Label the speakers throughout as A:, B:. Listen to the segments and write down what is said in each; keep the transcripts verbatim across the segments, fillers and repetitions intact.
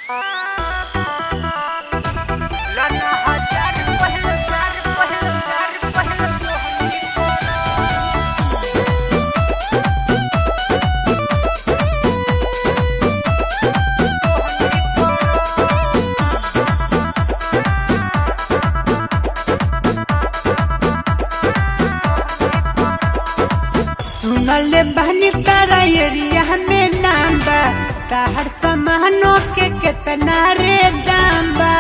A: सुनले बहनी तारा एरिया में नाम बा, ताहर सामानों के कितना रे दाम बा।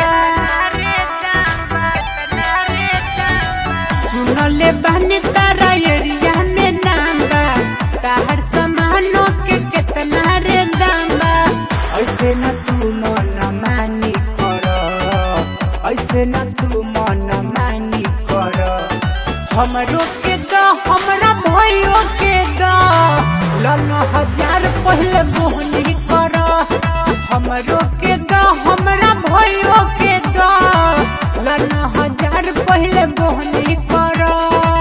A: सुनले बहनी तारा एरिया में नाम बा, ताहर सामानों के कितना रे दाम बा। ऐसे न तू मन मानी करो, ऐसे न तू मन मानी करो। हमरो के दो, हमरा भयो के दो, लन हजार पहले बोहनी करो। हमरो के दो, हमरा भयो के दो, लन हजार पहले बोहनी करो।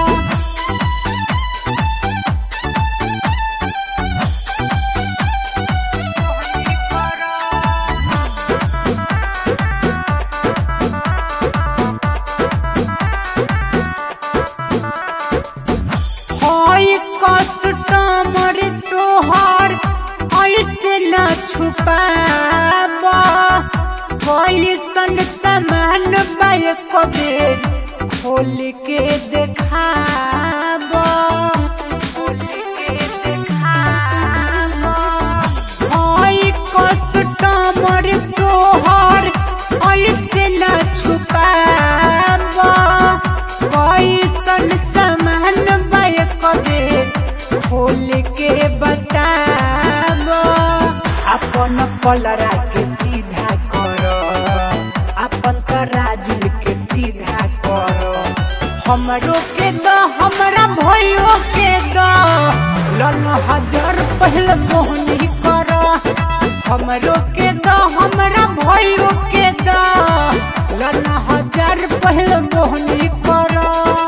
A: कस्टमर तोहार ऐसे न छुपाबा, कैसन सामान बाइक बेर खोल के देखाबा, खोल के देखाबा। हाय कस्टमर तोहार ऐसे न छुपाबा, कैसन सामान बाइक बेर खोल के बताबो। अपन कलरा के सीधा करो, अपन तराजू के सीधा करो। हमरो के दो, हमरा भयो के दो, लन हजार पहले बोहनी करो। हमरो के दो, हमरा भयो के दो, लन हजार पहले बोहनी करो।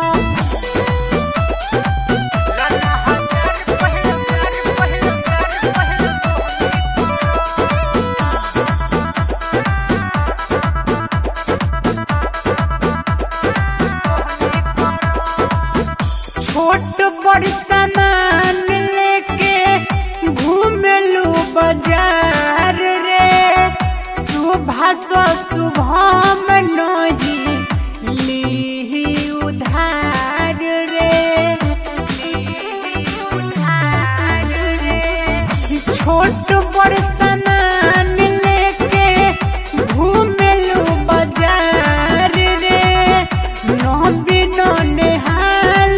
A: छोट बड़ सामान लेके घूमेलू बाजार रे, सुबह सो शुभम नहीं ली उधार रे, उधार रे। छोट बड़ सामान लेके घूमेलू बाजार रे, न बिना नेहाल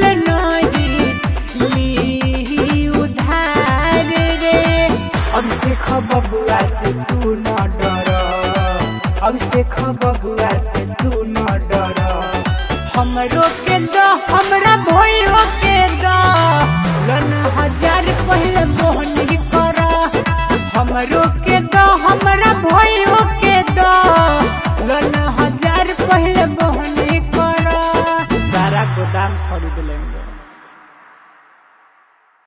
A: अब से बबुआ से तू न डरो, अब से बबुआ से तू न डरो। हमरो के दो, हमरा भयो के दो, लन हजार पहले बोहनी करो। हमरो के दो, हमरा भयो